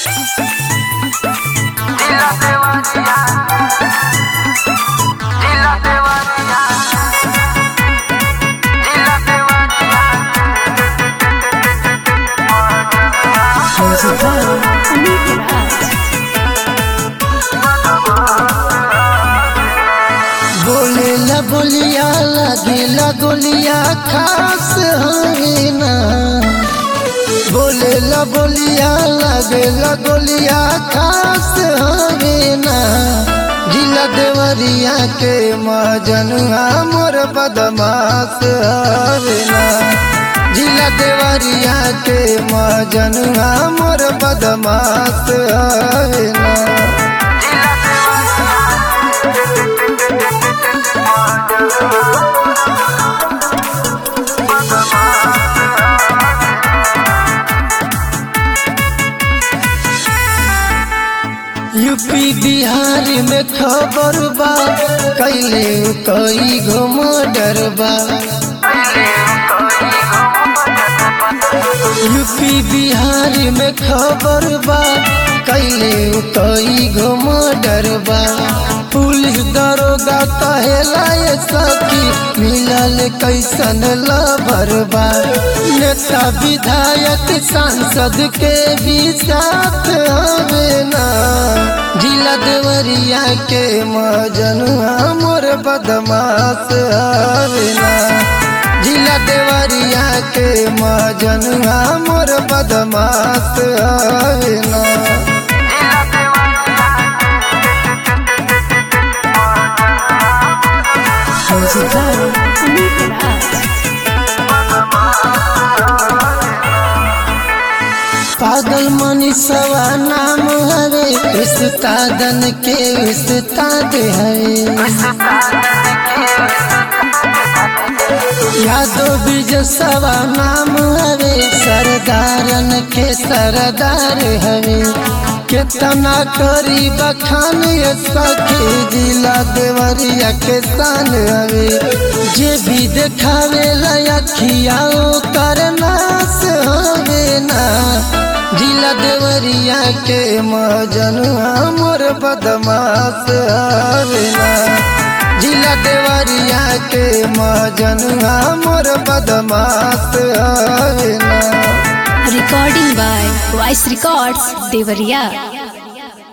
बोलेला बोलिया लगेला गोलिया खास हवे ना। बोलेला बोलिया लगेला गोलिया खास हवे ना। जिला देवरिया के मजनुआ मोर बदमाश हवे ना। जिला देवरिया के मजनुआ मोर बदमाश हवे ना। यूपी बिहार में खबर बा कैले कई गो मर्डर बा। यूपी बिहार में खबर बा कैले कई गो मर्डर बा। पुलिस दरोगा कहेला ये सखी मिलल कैसन लवर बा। नेता विधायक सांसद के भी साथ हवे ना। जिला देवरिया के मजनुआ मोर बदमाश हवे ना। जिला देवरिया के मजनुआ मोर बदमाश हवे ना। पागल मनीषवा नाम हवे उस्तादन के उस्ताद हवे। यादव बिजसवा नाम हवे सरदारन के सरदार हवे। केतना करी बखान ये सखी जिला देवरिया के शान हवे। जे भी देखावे लखिया ओकर नाश हवे ना। जिला देवरिया के मजनुआ मोर बदमाश हवे ना। जिला देवरिया के मजनुआ मोर बदमाश हवे ना। Recording by Voice Records, Devariya.